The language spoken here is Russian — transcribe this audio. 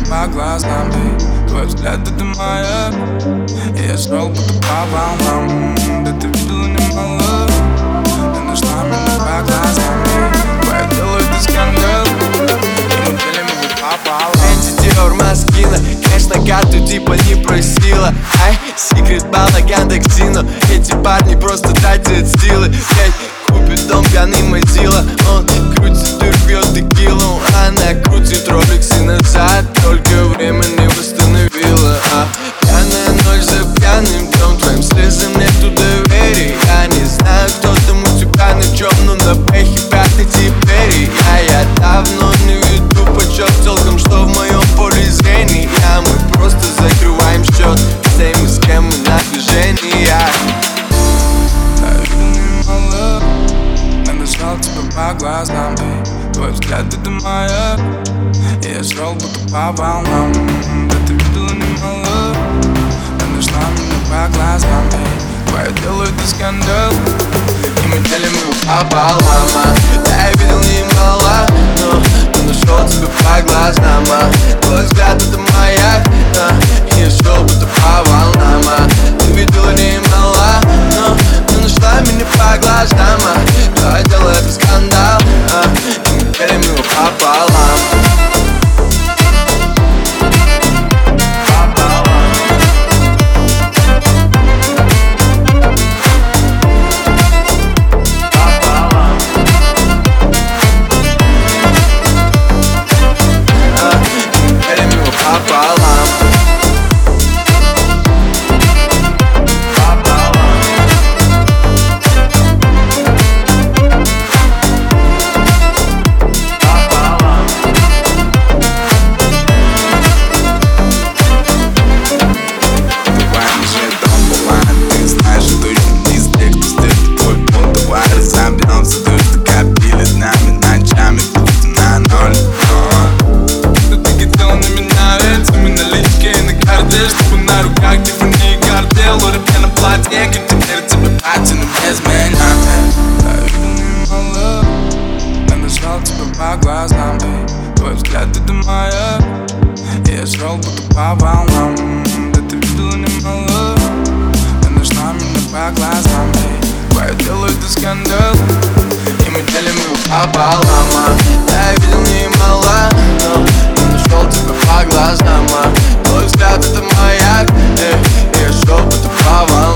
по глазам, ты, твой взгляд это маяк. И я шел будто по волнам. Да ты видела немало. Ты нашла меня по глазам, твое дело это скандал. И мы делим его пополам. Диор Маскина, конечно, карту типа не просила. Ай, секрет балаган Дексино. Эти парни просто тратят силы. Блять, купит дом пьяный Мазила. Он крутит дыр, пьет текилу. Она крутит роликсы назад. Только время не восстановила. Пьяная ночь за пьяным днем. Твоим слезам нету доверия. Я не знаю, кто там у тебя на чем, но на пехе пятый теперь. Я давно не веду почет толком, что в моем поле зрения. Мы просто закрываем счет с теми, с кем мы на движении. Да, видел немало. Я нашел тебя по глазам, ты, твой взгляд это маяк. И я шел будто по волнам. Да ты видела немало. Я нашла меня по глазам, ты, твое дело это скандал. И мы делим его пополам. Да, я видел немало, но нашел тебя по глазам. Твой взгляд это маяк. И я шел будто по волнам. Ты видела немало, но нашла меня по глазам. Твое дело это скандал. И мы делим его пополам. Чтобы на руках Тиффани картел. Руки на платье, как теперь тебе платину без меня. Да, я видел немало. Я нашел тебя по глазам, ты, твой взгляд это маяк. И я шел будто по волнам. Да ты видела немало. Я нашла меня по глазам, ты, твое дело это скандал. И мы делим его пополам. Да, я видел немало, но нашел тебя по глазам. Твой взгляд это маяк. Я шел будто по волнам.